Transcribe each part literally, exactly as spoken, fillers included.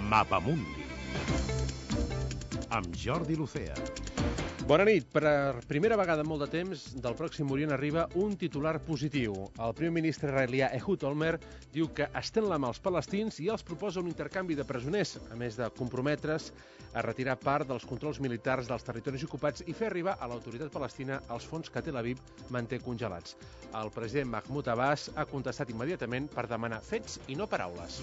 Mapamundi amb Jordi Lucea. Bona nit. Per primera vegada en molt de temps, del Pròxim Orient arriba un titular positiu. El primer ministre israelià Ehud Olmert diu que estén la mà als palestins i els proposa un intercanvi de presoners, a més de comprometre's a retirar part dels controls militars dels territoris ocupats i fer arribar a l'autoritat palestina els fons que Tel Aviv manté congelats. El president Mahmoud Abbas ha contestat immediatament per demanar fets i no paraules.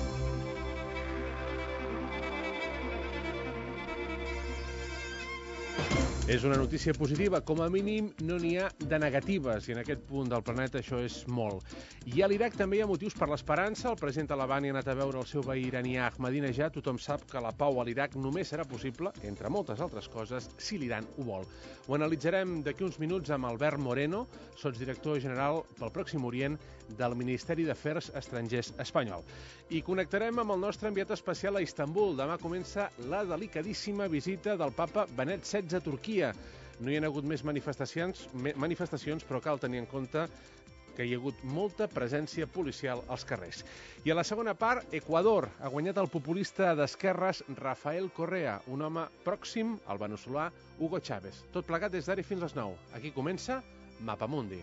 És una notícia positiva, com a mínim no n'hi ha de negatives, i en aquest punt del planeta això és molt. I a l'Iraq també hi ha motius per l'esperança. El president talibani ha anat a veure el seu veí iranià Ahmadinejad. Tothom sap que la pau a l'Iraq només serà possible, entre moltes altres coses, si l'Iran ho vol. Ho analitzarem d'aquí uns minuts amb Albert Moreno, sotsdirector general pel Pròxim Orient del Ministeri d'Afers Estrangers espanyol. I connectarem amb el nostre enviat especial a Istanbul. Demà comença la delicadíssima visita del papa Benet setze a Turquia. No hi ha hagut més manifestacions, manifestacions, però cal tenir en compte que hi ha hagut molta presència policial als carrers. I a la segona part, Equador ha guanyat el populista d'esquerres Rafael Correa, un home pròxim al veneçolà Hugo Chávez. Tot plegat des d'ara fins les nou. Aquí comença Mapamundi.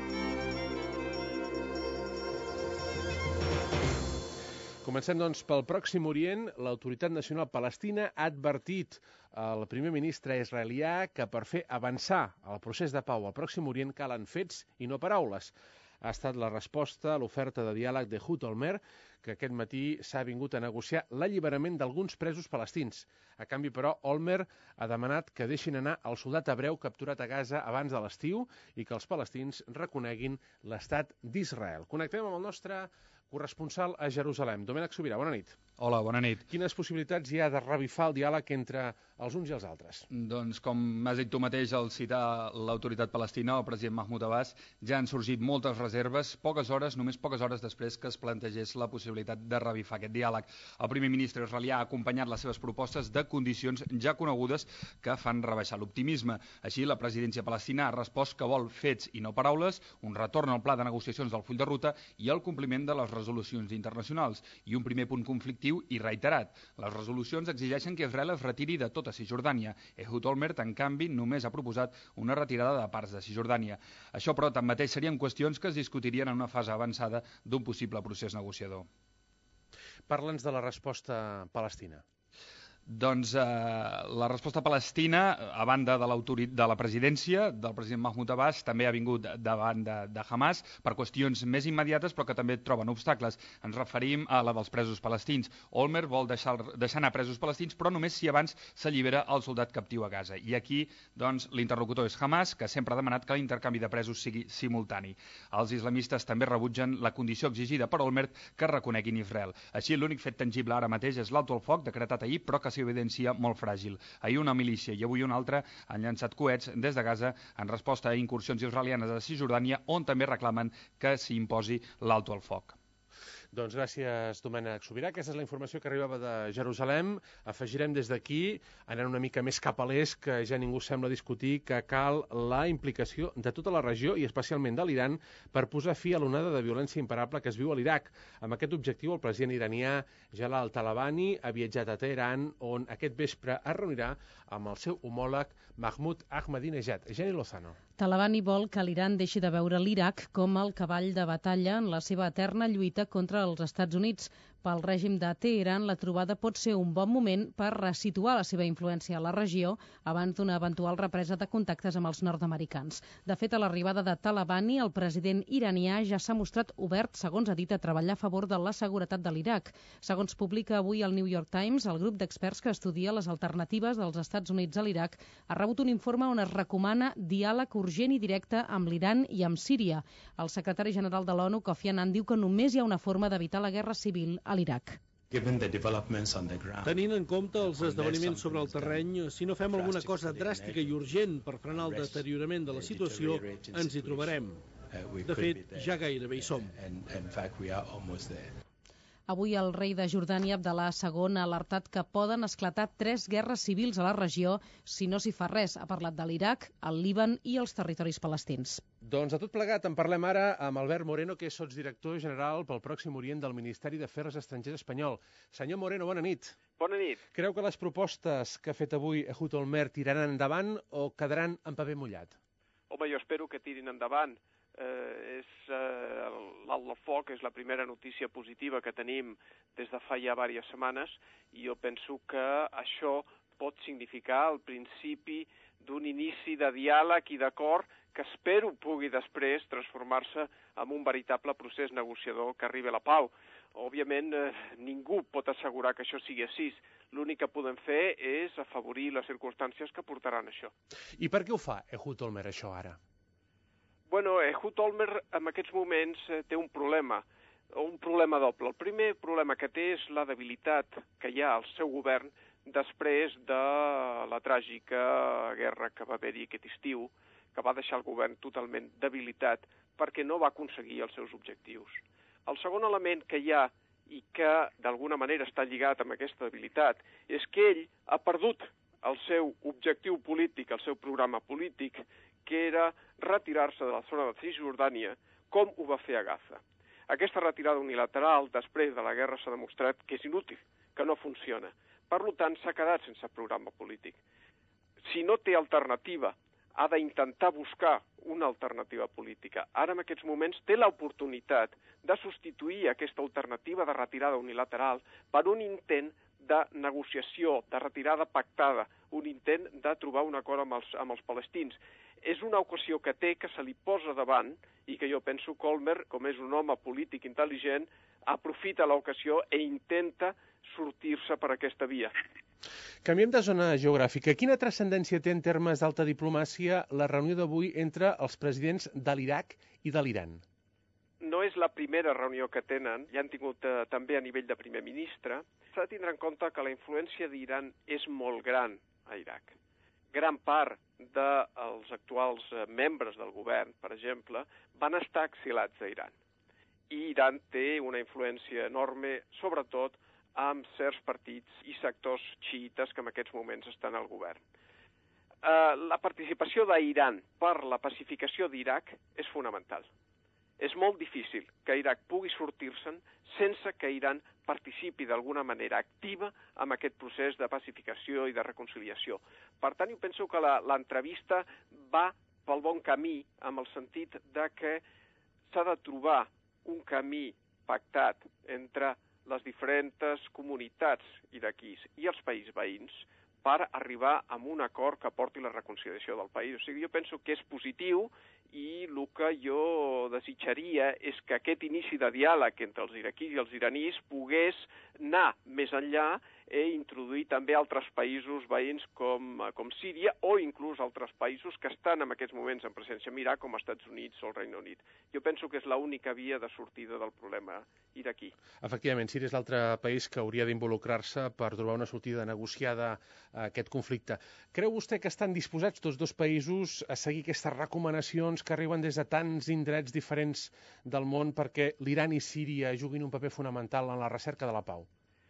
Comencem, doncs, pel Pròxim Orient. L'Autoritat Nacional Palestina ha advertit al primer ministre israelià que per fer avançar el procés de pau al Pròxim Orient calen fets i no paraules. Ha estat la resposta a l'oferta de diàleg d'Ehud Olmert, que aquest matí s'ha vingut a negociar l'alliberament d'alguns presos palestins. A canvi, però, Olmert ha demanat que deixin anar el soldat hebreu capturat a Gaza abans de l'estiu i que els palestins reconeguin l'estat d'Israel. Connectem amb el nostre corresponsal a Jerusalem. Domènec Sobirà, bona nit. Hola, bona nit. Quines possibilitats hi ha de revifar el diàleg entre els uns i els altres? Doncs, com m'has dit tu mateix al citar l'autoritat palestina, el president Mahmoud Abbas, ja han sorgit moltes reserves, poques hores, només poques hores després que es plantegés la possibilitat de revifar aquest diàleg. El primer ministre israelià ha acompanyat les seves propostes de condicions ja conegudes que fan rebaixar l'optimisme. Així, la presidència palestina ha respost que vol fets i no paraules, un retorn al pla de negociacions del full de ruta i el compliment de les resolucions internacionals. I un primer punt conflictiu i reiterat. Les resolucions exigeixen que Israel es retiri de tota Cisjordània. Ehud Olmert, en canvi, només ha proposat una retirada de parts de Cisjordània. Això, però, tanmateix serien qüestions que es discutirien en una fase avançada d'un possible procés negociador. Parla'ns de la resposta palestina. Doncs eh, la resposta palestina, a banda de, de la presidència, del president Mahmoud Abbas, també ha vingut davant de, de Hamas per qüestions més immediates, però que també troben obstacles. Ens referim a la dels presos palestins. Olmert vol deixar, deixar anar presos palestins, però només si abans s'allibera el soldat captiu a Gaza. I aquí, doncs, l'interlocutor és Hamas, que sempre ha demanat que l'intercanvi de presos sigui simultani. Els islamistes també rebutgen la condició exigida per Olmert que reconeguin Israel. Així, l'únic fet tangible ara mateix és l'alto al foc decretat ahir, però que s'evidencia molt fràgil. Ahir una milícia i avui una altra han llançat coets des de Gaza en resposta a incursions israelianes a Cisjordània, on també reclamen que s'hi imposi l'alto al foc. Doncs gràcies, Domènec Sobirà. Aquesta és la informació que arribava de Jerusalem. Afegirem des d'aquí, anant una mica més cap a l'est, que ja ningú sembla discutir que cal la implicació de tota la regió i especialment de l'Iran per posar fi a l'onada de violència imparable que es viu a l'Iraq. Amb aquest objectiu, el president iranià Jalal Talabani ha viatjat a Teheran, on aquest vespre es reunirà amb el seu homòleg Mahmoud Ahmadinejad. Jenny Lozano. Talabani vol que l'Iran deixi de veure l'Iraq com el cavall de batalla en la seva eterna lluita contra els Estats Units. Pel règim de Teheran, la trobada pot ser un bon moment per resituar la seva influència a la regió abans d'una eventual represa de contactes amb els nord-americans. De fet, a l'arribada de Talabani, el president iranià ja s'ha mostrat obert, segons ha dit, a treballar a favor de la seguretat de l'Iraq. Segons publica avui el New York Times, el grup d'experts que estudia les alternatives dels Estats Units a l'Iraq ha rebut un informe on es recomana diàleg urgent i directe amb l'Iran i amb Síria. El secretari general de l'ONU, Kofi Annan, diu que només hi ha una forma d'evitar la guerra civil a l'Iraq. Tenint en compte els esdeveniments sobre el terreny, si no fem alguna cosa dràstica i urgent per frenar el deteriorament de la situació, ens hi trobarem. De fet, ja gairebé hi som. Avui el rei de Jordània, Abdallah segon, ha alertat que poden esclatar tres guerres civils a la regió si no s'hi fa res. Ha parlat de l'Iraq, el Líban i els territoris palestins. Doncs de tot plegat en parlem ara amb Albert Moreno, que és sotsdirector general pel Pròxim Orient del Ministeri d'Afers Estrangers espanyol. Senyor Moreno, bona nit. Bona nit. Creu que les propostes que ha fet avui Ehud Olmert tiraran endavant o quedaran en paper mullat? Home, jo espero que tirin endavant. Eh, és eh, l'alt del foc, és la primera notícia positiva que tenim des de fa ja diverses setmanes, i jo penso que això pot significar el principi d'un inici de diàleg i d'acord que espero pugui després transformar-se en un veritable procés negociador que arribi a la pau. Òbviament, eh, ningú pot assegurar que això sigui així. L'únic que podem fer és afavorir les circumstàncies que portaran això. I per què ho fa Ehud Olmert, això, ara? Bueno, Ehud Olmert en aquests moments eh, té un problema, un problema doble. El primer problema que té és la debilitat que hi ha al seu govern després de la tràgica guerra que va haver-hi aquest estiu, que va deixar el govern totalment debilitat perquè no va aconseguir els seus objectius. El segon element que hi ha i que d'alguna manera està lligat amb aquesta debilitat és que ell ha perdut el seu objectiu polític, el seu programa polític, que era retirar-se de la zona de Cisjordània, com ho va fer a Gaza. Aquesta retirada unilateral, després de la guerra, s'ha demostrat que és inútil, que no funciona. Per tant, s'ha quedat sense programa polític. Si no té alternativa, ha d'intentar buscar una alternativa política. Ara, en aquests moments, té l'oportunitat de substituir aquesta alternativa de retirada unilateral per un intent de negociació, de retirada pactada, un intent de trobar un acord amb els, amb els palestins. És una ocasió que té, que se li posa davant, i que jo penso que Olmert, com és un home polític intel·ligent, aprofita l'ocasió i intenta sortir-se per aquesta via. Canviem de zona geogràfica. Quina transcendència té en termes d'alta diplomàcia la reunió d'avui entre els presidents de l'Iraq i de l'Iran? No és la primera reunió que tenen, ja han tingut eh, també a nivell de primer ministre. S'ha de tindre en compte que la influència d'Iran és molt gran a Iraq. Gran part dels actuals membres del govern, per exemple, van estar exilats a Iran. I Iran té una influència enorme, sobretot amb certs partits i sectors xiites que en aquests moments estan al govern. Eh, la participació d'Iran per la pacificació d'Iraq és fonamental. És molt difícil que Iraq pugui sortir-se'n sense que Iran participi d'alguna manera activa en aquest procés de pacificació i de reconciliació. Per tant, jo penso que l'entrevista va pel bon camí, amb el sentit de que s'ha de trobar un camí pactat entre les diferents comunitats iraquís i els països veïns per arribar a un acord que porti la reconciliació del país. O sigui, jo penso que és positiu i el que jo desitjaria és que aquest inici de diàleg entre els iraquís i els iranís pogués anar més enllà i introduir també altres països veïns com, com Síria o inclús altres països que estan en aquests moments en presència a mirar, com els Estats Units o el Regne Unit. Jo penso que és l'única via de sortida del problema iraquí. Efectivament, Síria és l'altre país que hauria d'involucrar-se per trobar una sortida negociada a aquest conflicte. Creu vostè que estan disposats tots dos països a seguir aquestes recomanacions que arriben des de tants indrets diferents del món perquè l'Iran i Síria juguin un paper fonamental en la recerca de la pau?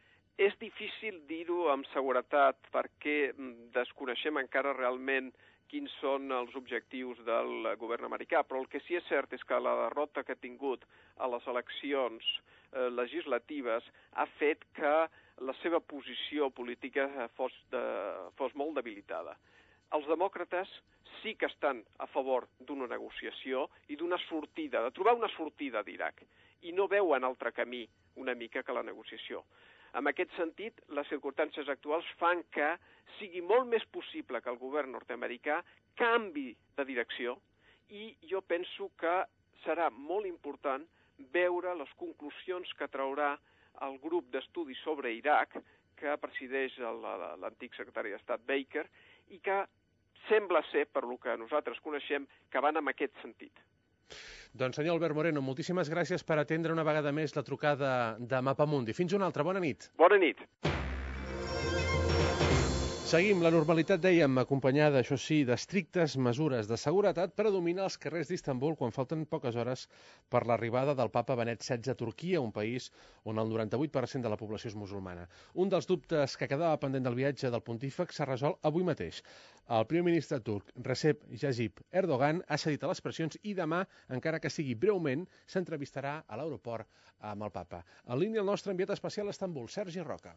És difícil dir-ho amb seguretat perquè desconeixem encara realment quins són els objectius del govern americà, però el que sí és cert és que la derrota que ha tingut a les eleccions eh, legislatives ha fet que la seva posició política fos, de, fos molt debilitada. Els demòcrates sí que estan a favor d'una negociació i d'una sortida, de trobar una sortida d'Iraq, i no veuen altre camí una mica que la negociació. En aquest sentit, les circumstàncies actuals fan que sigui molt més possible que el govern nord-americà canvi de direcció i jo penso que serà molt important veure les conclusions que traurà el grup d'estudis sobre Iraq que presideix l'antic secretari d'Estat Baker i que sembla ser, per lo que nosaltres coneixem, que van en aquest sentit. Doncs senyor Albert Moreno, moltíssimes gràcies per atendre una vegada més la trucada de Mapamundi. Fins una altra, bona nit. Bona nit. Seguim. La normalitat, dèiem, acompanyada, això sí, d'estrictes mesures de seguretat per a dominar els carrers d'Istanbul quan falten poques hores per l'arribada del papa Benet setze a Turquia, un país on el noranta-vuit per cent de la població és musulmana. Un dels dubtes que quedava pendent del viatge del pontífex s'ha resolt avui mateix. El primer ministre turc, Recep Tayyip Erdogan, ha cedit a les pressions i demà, encara que sigui breument, s'entrevistarà a l'aeroport amb el papa. En línia el nostre enviat especial a Istanbul, Sergi Roca.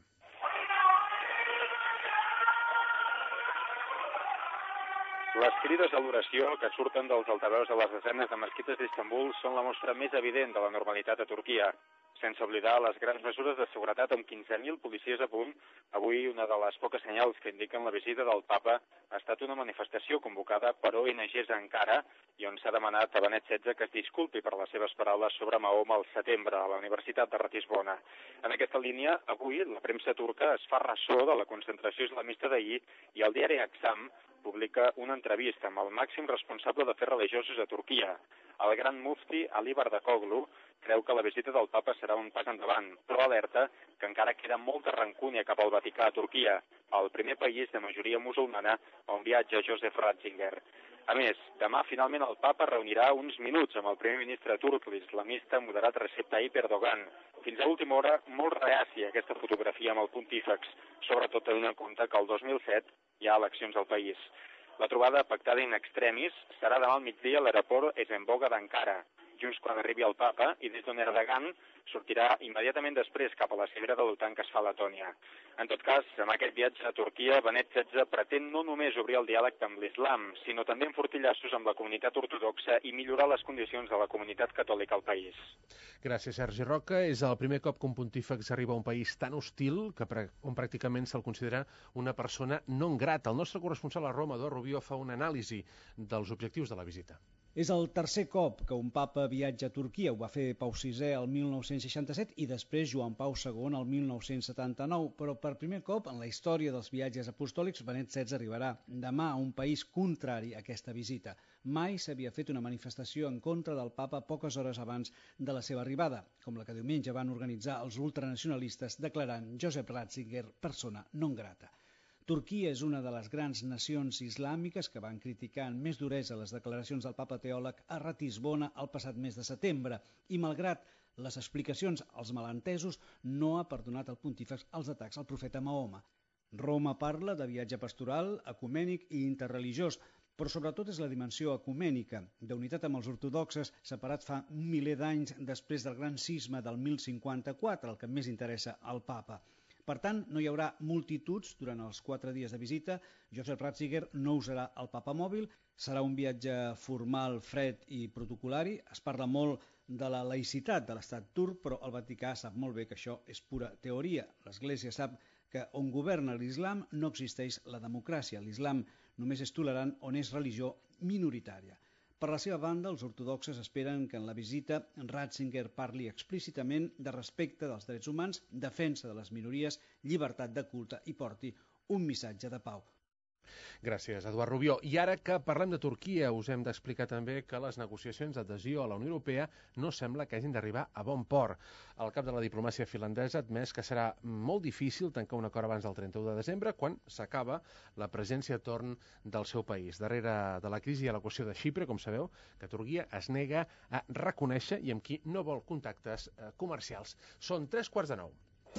Les crides a l'oració que surten dels altaveus de les desenes de mesquites d'Istanbul són la mostra més evident de la normalitat a Turquia. Sense oblidar les grans mesures de seguretat amb quinze mil policies a punt, avui una de les poques senyals que indiquen la visita del papa ha estat una manifestació convocada per O N Ges a Ankara i on s'ha demanat a Benet setze que es disculpi per les seves paraules sobre Mahoma al setembre a la Universitat de Ratisbona. En aquesta línia, avui la premsa turca es fa ressò de la concentració islamista d'ahir i el diari Aksam publica una entrevista amb el màxim responsable d'afers religiosos a Turquia. El gran mufti Ali Bardakoglu creu que la visita del papa serà un pas endavant, però alerta que encara queda molta rancúnia cap al Vaticà a Turquia, el primer país de majoria musulmana on viatja Joseph Ratzinger. A més, demà finalment el papa reunirà uns minuts amb el primer ministre turc, l'islamista moderat Recep Tayyip Erdogan. Fins a última hora, molt reaci aquesta fotografia amb el pontífex, sobretot tenint en compte que el dos mil set hi ha eleccions al país. La trobada pactada in extremis serà demà al migdia a l'aeroport Esenboga d'Ankara, just quan arribi el papa, i des d'on Erdogan sortirà immediatament després cap a la cimera de l'OTAN que es fa a Letònia. En tot cas, amb aquest viatge a Turquia, Benet setze pretén no només obrir el diàleg amb l'islam, sinó també enfortir llaços amb la comunitat ortodoxa i millorar les condicions de la comunitat catòlica al país. Gràcies, Sergi Roca. És el primer cop que un pontífex arriba a un país tan hostil que on pràcticament se'l considera una persona non grata. El nostre corresponsal a Roma, Eduard Rubió, fa una anàlisi dels objectius de la visita. És el tercer cop que un papa viatja a Turquia. Ho va fer Pau sisè el mil nou-cents seixanta-set i després Joan Pau segon el mil nou-cents setanta-nou. Però per primer cop en la història dels viatges apostòlics, Benet setze arribarà demà a un país contrari a aquesta visita. Mai s'havia fet una manifestació en contra del papa poques hores abans de la seva arribada, com la que diumenge van organitzar els ultranacionalistes declarant Joseph Ratzinger persona non grata. Turquia és una de les grans nacions islàmiques que van criticar amb més duresa les declaracions del papa teòleg a Ratisbona el passat mes de setembre i, malgrat les explicacions als malentesos, no ha perdonat al pontífex els atacs al profeta Mahoma. Roma parla de viatge pastoral, ecumènic i interreligiós, però sobretot és la dimensió ecumènica, d'unitat amb els ortodoxes, separats fa un miler d'anys després del gran cisma del mil cinquanta-quatre, el que més interessa al papa. Per tant, no hi haurà multituds durant els quatre dies de visita. Joseph Ratzinger no usarà el papa mòbil. Serà un viatge formal, fred i protocolari. Es parla molt de la laïcitat de l'estat turc, però el Vaticà sap molt bé que això és pura teoria. L'Església sap que on governa l'islam no existeix la democràcia. L'islam només és tolerant on és religió minoritària. Per la seva banda, els ortodoxes esperen que en la visita Ratzinger parli explícitament de respecte dels drets humans, defensa de les minories, llibertat de culte i porti un missatge de pau. Gràcies, Eduard Rubió. I ara que parlem de Turquia, us hem d'explicar també que les negociacions d'adhesió a la Unió Europea no sembla que hagin d'arribar a bon port. El cap de la diplomàcia finlandesa ha admès que serà molt difícil tancar un acord abans del trenta-u de desembre, quan s'acaba la presència a torn del seu país. Darrere de la crisi hi ha la qüestió de Xipre, com sabeu, que Turquia es nega a reconèixer i amb qui no vol contactes eh, comercials. Són tres quarts de nou.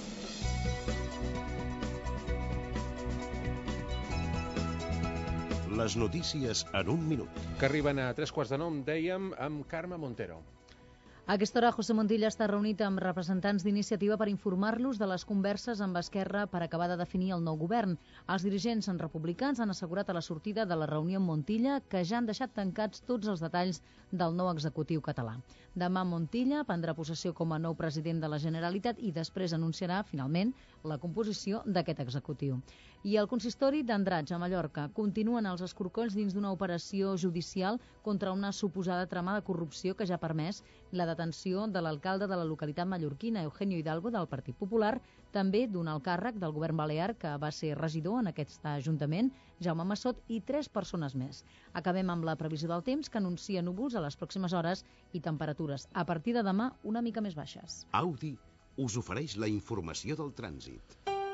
Les notícies en un minut. Que arriben a tres quarts de nou, dèiem, amb Carme Montero. A aquesta hora, José Montilla està reunit amb representants d'Iniciativa per informar-los de les converses amb Esquerra per acabar de definir el nou govern. Els dirigents republicans han assegurat a la sortida de la reunió amb Montilla que ja han deixat tancats tots els detalls del nou executiu català. Demà Montilla prendrà possessió com a nou president de la Generalitat i després anunciarà, finalment, la composició d'aquest executiu. I el consistori d'Andratx, a Mallorca, continuen els escorcolls dins d'una operació judicial contra una suposada trama de corrupció que ja ha permès la detenció de l'alcalde de la localitat mallorquina, Eugenio Hidalgo, del Partit Popular, també d'un alt càrrec del govern balear que va ser regidor en aquest ajuntament, Jaume Massot, i tres persones més. Acabem amb la previsió del temps, que anuncia núvols a les pròximes hores i temperatures a partir de demà una mica més baixes. Audi us ofereix la informació del trànsit.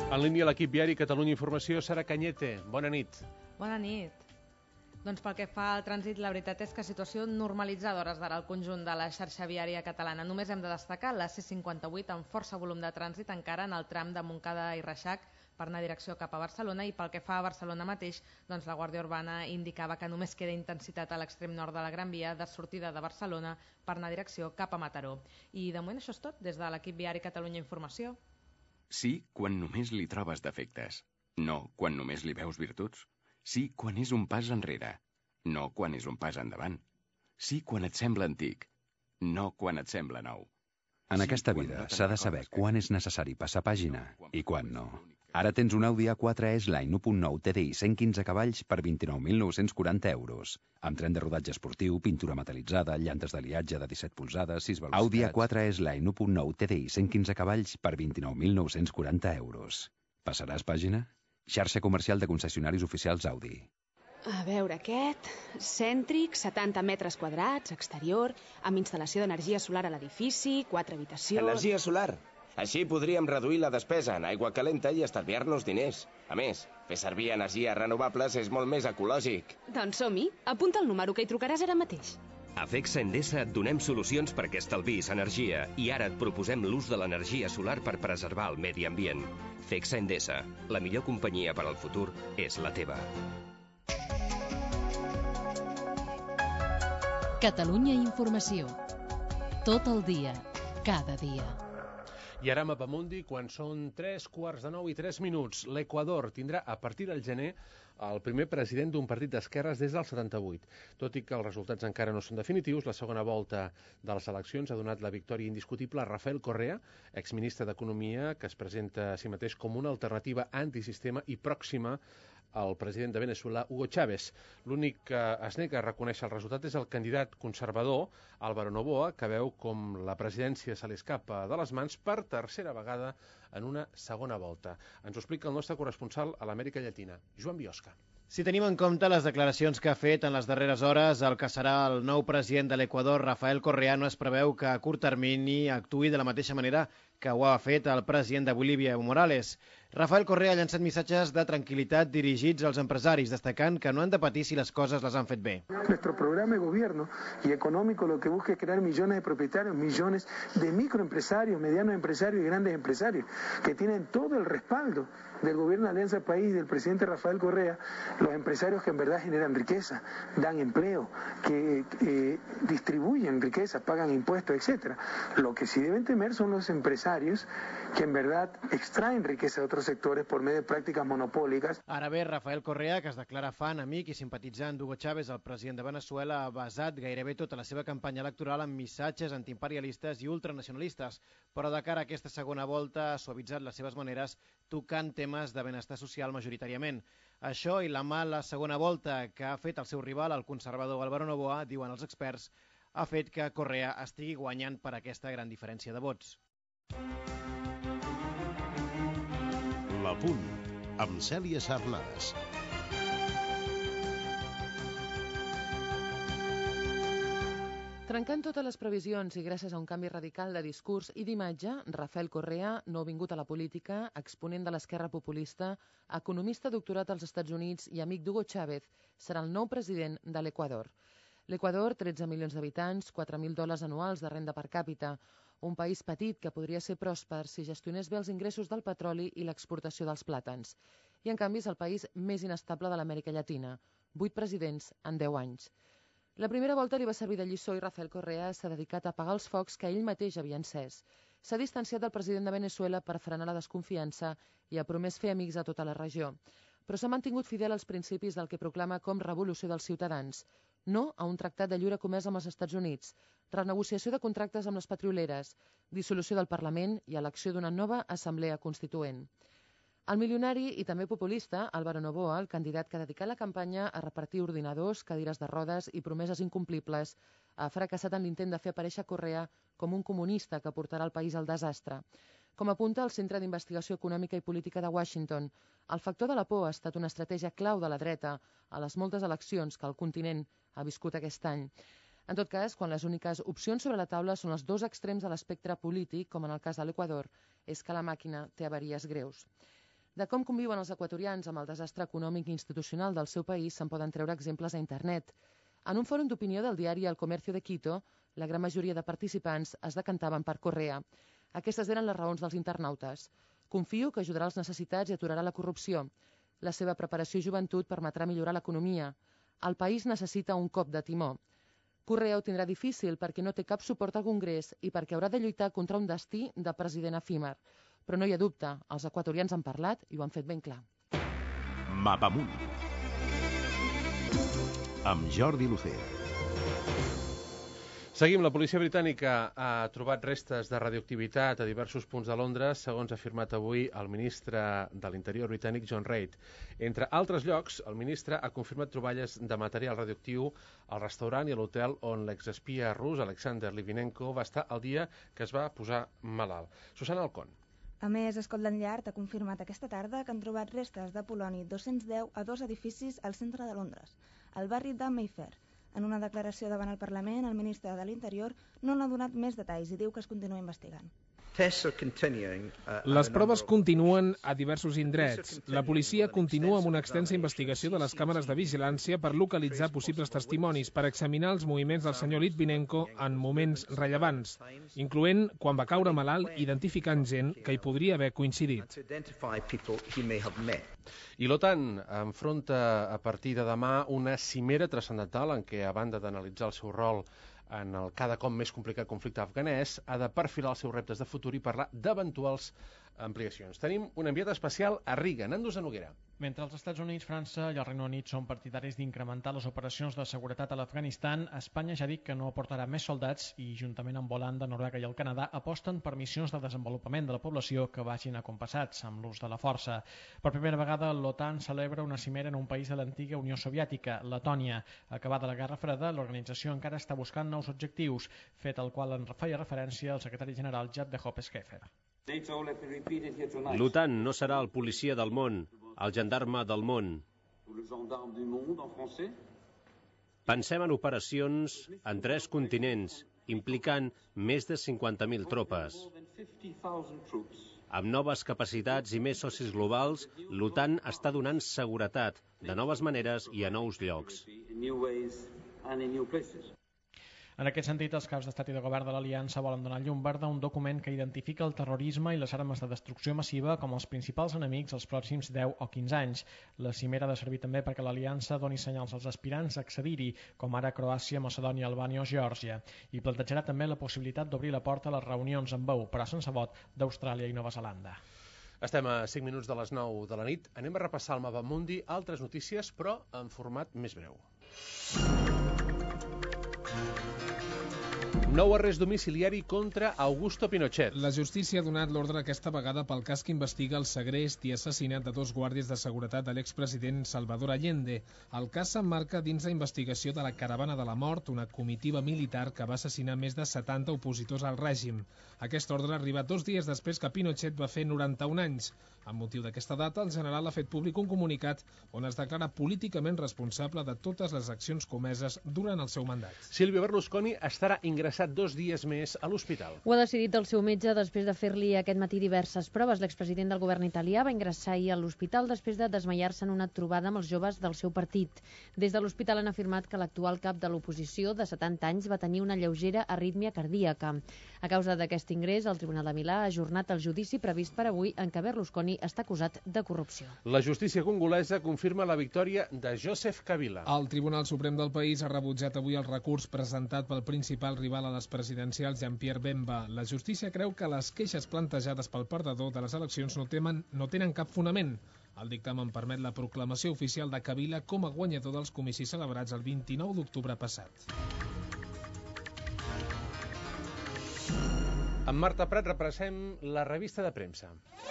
En línia l'equip viari Catalunya Informació, Sara Cañete. Bona nit. Bona nit. Doncs pel que fa al trànsit, la veritat és que situació normalitzada a hores d'ara al conjunt de la xarxa viària catalana. Només hem de destacar la C cinquanta-vuit amb força volum de trànsit encara en el tram de Montcada i Reixac per anar direcció cap a Barcelona, i pel que fa a Barcelona mateix, doncs la Guàrdia Urbana indicava que només queda intensitat a l'extrem nord de la Gran Via de sortida de Barcelona per anar direcció cap a Mataró. I de moment això és tot des de l'equip viari Catalunya Informació. Sí, quan només li trobes defectes. No, quan només li veus virtuts. Sí, quan és un pas enrere. No, quan és un pas endavant. Sí, quan et sembla antic. No, quan et sembla nou. En aquesta vida s'ha de saber quan és necessari passar pàgina i quan no. Ara tens un Audi A quatre S-Line u punt nou T D I cent quinze cavalls per vint-i-nou mil nou-cents quaranta euros. Amb tren de rodatge esportiu, pintura metal·litzada, llantes d'aliatge de disset polzades, sis velocitats... Audi A quatre S-Line u punt nou T D I cent quinze cavalls per vint-i-nou mil nou-cents quaranta euros. Passaràs pàgina? Xarxa comercial de concessionaris oficials Audi. A veure, aquest... cèntric, setanta metres quadrats, exterior, amb instal·lació d'energia solar a l'edifici, quatre habitacions... Energia solar? Així podríem reduir la despesa en aigua calenta i estalviar-nos diners. A més, fer servir energies renovables és molt més ecològic. Doncs som-hi. Apunta el número que hi trucaràs ara mateix. A Fexa Endesa et donem solucions perquè estalvis energia i ara et proposem l'ús de l'energia solar per preservar el medi ambient. Fexa Endesa, la millor companyia per al futur és la teva. Catalunya Informació. Tot el dia, cada dia. I ara Mapamundi, quan són tres quarts de nou i tres minuts. L'Equador tindrà a partir del gener el primer president d'un partit d'esquerres des del setanta-vuit. Tot i que els resultats encara no són definitius, la segona volta de les eleccions ha donat la victòria indiscutible a Rafael Correa, exministre d'Economia, que es presenta a si mateix com una alternativa antisistema i pròxima al president de Venezuela, Hugo Chávez. L'únic que es nega a reconèixer el resultat és el candidat conservador, Álvaro Noboa, que veu com la presidència se li escapa de les mans per tercera vegada en una segona volta. Ens ho explica el nostre corresponsal a l'Amèrica Llatina, Joan Biosca. Si tenim en compte les declaracions que ha fet en les darreres hores, el que serà el nou president de l'Equador, Rafael Correa, no es preveu que a curt termini actuï de la mateixa manera que ho ha fet el president de Bolívia, Evo Morales. Rafael Correa ha llançat missatges de tranquil·litat dirigits als empresaris, destacant que no han de patir si les coses les han fet bé. Nuestro programa de gobierno y económico lo que busca es crear millones de propietarios, millones de microempresarios, medianos empresarios y grandes empresarios, que tienen todo el respaldo del gobierno de Alianza País, del presidente Rafael Correa, los empresarios que en verdad generan riqueza, dan empleo, que eh, distribuyen riqueza, pagan impuestos, etcétera. Lo que sí deben temer son los empresarios que en verdad extraen riqueza de otros sectores por medio de prácticas monopólicas. Ara bé, Rafael Correa, que es declara fan, amic i simpatitzant d'Hugo Chávez, el president de Venezuela, ha basat gairebé tota la seva campanya electoral en missatges antiimperialistes i ultranacionalistes, però de cara a aquesta segona volta ha suavitzat les seves maneres tocant temes de benestar social majoritàriament. Això i la mala segona volta que ha fet el seu rival, el conservador Álvaro Noboa, diuen els experts, ha fet que Correa estigui guanyant per aquesta gran diferència de vots. La Punt, amb Cèlia Sarnades. Trencant totes les previsions i gràcies a un canvi radical de discurs i d'imatge, Rafael Correa, nouvingut a la política, exponent de l'esquerra populista, economista doctorat als Estats Units i amic d'Hugo Chávez, serà el nou president de l'Equador. L'Equador, tretze milions d'habitants, quatre mil dòlars anuals de renda per càpita, un país petit que podria ser pròsper si gestionés bé els ingressos del petroli i l'exportació dels plàtans. I, en canvi, és el país més inestable de l'Amèrica Llatina, vuit presidents en deu anys. La primera volta li va servir de lliçó i Rafael Correa s'ha dedicat a apagar els focs que ell mateix havia encès. S'ha distanciat del president de Venezuela per frenar la desconfiança i ha promès fer amics a tota la regió. Però s'ha mantingut fidel als principis del que proclama com revolució dels ciutadans. No a un tractat de lliure comerç amb els Estats Units, renegociació de contractes amb les petrolieres, dissolució del Parlament i elecció d'una nova assemblea constituent. El milionari i també populista, Álvaro Noboa, el candidat que ha dedicat la campanya a repartir ordinadors, cadires de rodes i promeses incomplibles, ha fracassat en l'intent de fer aparèixer Correa com un comunista que portarà el país al desastre. Com apunta el Centre d'Investigació Econòmica i Política de Washington, el factor de la por ha estat una estratègia clau de la dreta a les moltes eleccions que el continent ha viscut aquest any. En tot cas, quan les úniques opcions sobre la taula són els dos extrems de l'espectre polític, com en el cas de l'Equador, és que la màquina té avaries greus. De com conviuen els equatorians amb el desastre econòmic i institucional del seu país se'n poden treure exemples a internet. En un fòrum d'opinió del diari El Comercio de Quito, la gran majoria de participants es decantaven per Correa. Aquestes eren les raons dels internautes. Confio que ajudarà els necessitats i aturarà la corrupció. La seva preparació i joventut permetrà millorar l'economia. El país necessita un cop de timó. Correa ho tindrà difícil perquè no té cap suport al Congrés i perquè haurà de lluitar contra un destí de president efímer. Però no hi ha dubte, els equatorians han parlat i ho han fet ben clar. Mapamunt amb Jordi Lucea. Seguim. La policia britànica ha trobat restes de radioactivitat a diversos punts de Londres, segons ha afirmat avui el ministre de l'Interior britànic, John Reid. Entre altres llocs, el ministre ha confirmat troballes de material radioactiu al restaurant i a l'hotel on l'exespia rus, Alexander Litvinenko, va estar el dia que es va posar malalt. Susana Alcón. A més, Scotland Yard ha confirmat aquesta tarda que han trobat restes de poloni dos-cents deu a dos edificis al centre de Londres, al barri de Mayfair. En una declaració davant el Parlament, el ministre de l'Interior no n'ha donat més detalls i diu que es continua investigant. Les proves continuen a diversos indrets. La policia continua amb una extensa investigació de les càmeres de vigilància per localitzar possibles testimonis, per examinar els moviments del senyor Litvinenko en moments rellevants, incloent quan va caure malalt, identificant gent que hi podria haver coincidit. I l'OTAN enfronta a partir de demà una cimera transcendental en què, a banda d'analitzar el seu rol en el cada cop més complicat conflicte afganès, ha de perfilar els seus reptes de futur i parlar d'eventuals ampliacions. Tenim un enviat especial a Riga, Nando Zanoguera. Mentre els Estats Units, França i el Regne Unit són partidaris d'incrementar les operacions de seguretat a l'Afganistan, Espanya ja ha dit que no aportarà més soldats i, juntament amb Holanda, Noruega i el Canadà, aposten per missions de desenvolupament de la població que vagin acompassats amb l'ús de la força. Per primera vegada, l'OTAN celebra una cimera en un país de l'antiga Unió Soviètica, Letònia. Acabada la Guerra Freda, l'organització encara està buscant nous objectius, fet al qual en feia referència el secretari general Jad de Hoppe-Scheffer. L'OTAN no serà el policia del món, el gendarme del món. Pensem en operacions en tres continents, implicant més de cinquanta mil tropes. Amb noves capacitats i més socis globals, l'OTAN està donant seguretat de noves maneres i a nous llocs. En aquest sentit, els caps d'estat i de govern de l'Aliança volen donar llum verda a un document que identifica el terrorisme i les armes de destrucció massiva com els principals enemics els pròxims deu o quinze anys. La cimera ha de servir també perquè l'Aliança doni senyals als aspirants a accedir-hi, com ara Croàcia, Macedònia, Albània o Geòrgia, i plantejarà també la possibilitat d'obrir la porta a les reunions amb veu, però sense vot, d'Austràlia i Nova Zelanda. Estem a cinc minuts de les nou de la nit. Anem a repassar el Mapamundi, altres notícies, però en format més breu. Nou arrest domiciliari contra Augusto Pinochet. La justícia ha donat l'ordre aquesta vegada pel cas que investiga el segrest i assassinat de dos guàrdies de seguretat de l'expresident Salvador Allende. El cas s'emmarca dins la investigació de la Caravana de la Mort, una comitiva militar que va assassinar més de setanta opositors al règim. Aquest ordre arriba dos dies després que Pinochet va fer noranta-un anys. Amb motiu d'aquesta data, el general ha fet públic un comunicat on es declara políticament responsable de totes les accions comeses durant el seu mandat. Silvio Berlusconi estarà ingressat dos dies més a l'hospital. Ho ha decidit el seu metge després de fer-li aquest matí diverses proves. L'expresident del govern italià va ingressar ahir a l'hospital després de desmaiar-se en una trobada amb els joves del seu partit. Des de l'hospital han afirmat que l'actual cap de l'oposició, de setanta anys, va tenir una lleugera arrítmia cardíaca. A causa d'aquest ingrés, el Tribunal de Milà ha ajornat el judici previst per avui en què Berlusconi està acusat de corrupció. La justícia congolesa confirma la victòria de Joseph Kabila. El Tribunal Suprem del país ha rebutjat avui el recurs presentat pel principal rival a les presidencials, Jean-Pierre Bemba. La justícia creu que les queixes plantejades pel perdedor de les eleccions no, temen, no tenen cap fonament. El dictamen permet la proclamació oficial de Kabila com a guanyador dels comicis celebrats el vint-i-nou d'octubre passat. Amb Marta Prat repassem la revista de premsa.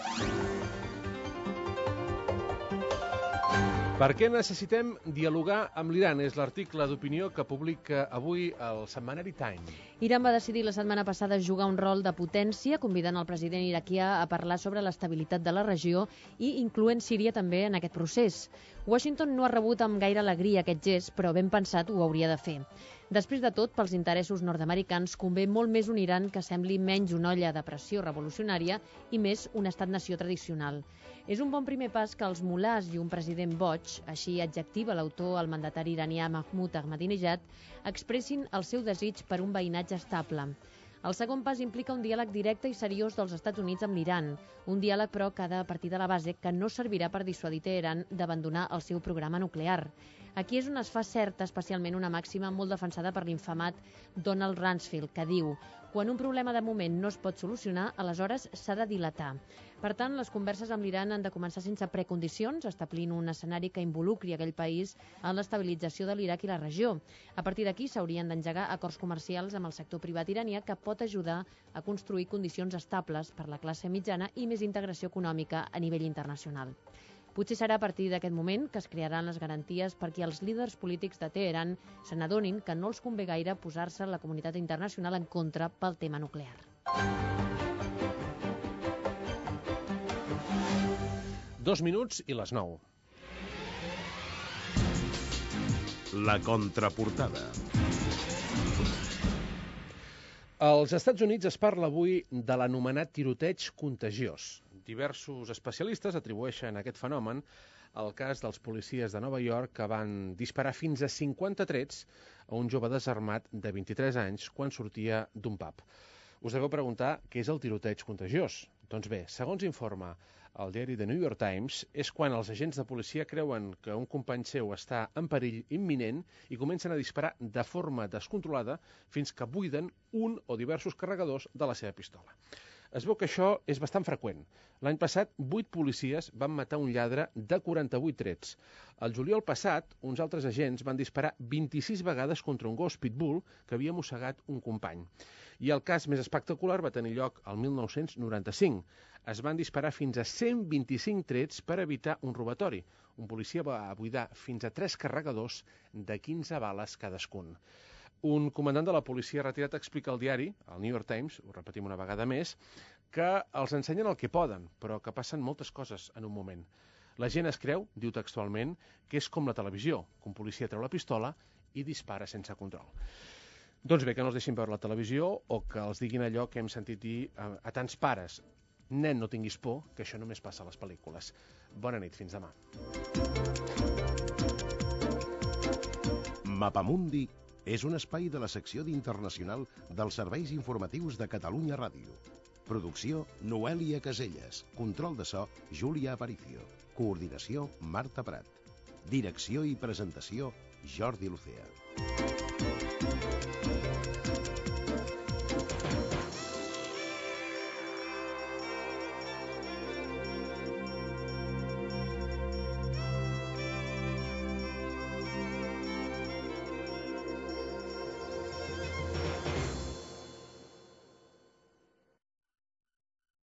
Per què necessitem dialogar amb l'Iran? És l'article d'opinió que publica avui el setmanari Time. Iran va decidir la setmana passada jugar un rol de potència, convidant el president iraquià a parlar sobre l'estabilitat de la regió i incloent Síria també en aquest procés. Washington no ha rebut amb gaire alegria aquest gest, però ben pensat ho hauria de fer. Després de tot, pels interessos nord-americans convé molt més un Iran que sembli menys una olla de pressió revolucionària i més un estat-nació tradicional. És un bon primer pas que els mulàs i un president boig, així adjectiva l'autor al mandatari iranià Mahmoud Ahmadinejad, expressin el seu desig per un veïnatge estable. El segon pas implica un diàleg directe i seriós dels Estats Units amb l'Iran, un diàleg però que ha de partir de la base que no servirà per dissuadir Teheran d'abandonar el seu programa nuclear. Aquí és on es fa certa especialment una màxima molt defensada per l'infamat Donald Rumsfeld, que diu: quan un problema de moment no es pot solucionar, aleshores s'ha de dilatar. Per tant, les converses amb l'Iran han de començar sense precondicions, establint un escenari que involucri aquell país en l'estabilització de l'Iraq i la regió. A partir d'aquí s'haurien d'engegar acords comercials amb el sector privat iranià que pot ajudar a construir condicions estables per la classe mitjana i més integració econòmica a nivell internacional. Potser serà a partir d'aquest moment que es crearan les garanties perquè els líders polítics de Teheran se n'adonin que no els convé gaire posar-se la comunitat internacional en contra pel tema nuclear. Dos minuts i les nou. La contraportada. Als Estats Units es parla avui de l'anomenat tiroteig contagiós. Diversos especialistes atribueixen aquest fenomen al cas dels policies de Nova York que van disparar fins a cinquanta trets a un jove desarmat de vint-i-tres anys quan sortia d'un pub. Us deveu preguntar què és el tiroteig contagiós. Doncs bé, segons informa el diari The New York Times, és quan els agents de policia creuen que un company seu està en perill imminent i comencen a disparar de forma descontrolada fins que buiden un o diversos carregadors de la seva pistola. Es veu que això és bastant freqüent. L'any passat, vuit policies van matar un lladre de quaranta-vuit trets. El juliol passat, uns altres agents van disparar vint-i-sis vegades contra un gos pitbull que havia mossegat un company. I el cas més espectacular va tenir lloc el mil nou-cents noranta-cinc. Es van disparar fins a cent vint-i-cinc trets per evitar un robatori. Un policia va buidar fins a tres carregadors de quinze bales cadascun. Un comandant de la policia retirat explica al diari, al New York Times, ho repetim una vegada més, que els ensenyen el que poden, però que passen moltes coses en un moment. La gent es creu, diu textualment, que és com la televisió, que un policia treu la pistola i dispara sense control. Doncs bé, que no els deixin veure la televisió o que els diguin allò que hem sentit dir a, a tants pares. Nen, no tinguis por, que això només passa a les pel·lícules. Bona nit, fins demà. Mapamundi és un espai de la secció d'Internacional dels serveis informatius de Catalunya Ràdio. Producció, Noèlia Caselles. Control de so, Júlia Aparicio. Coordinació, Marta Prat. Direcció i presentació, Jordi Lucea.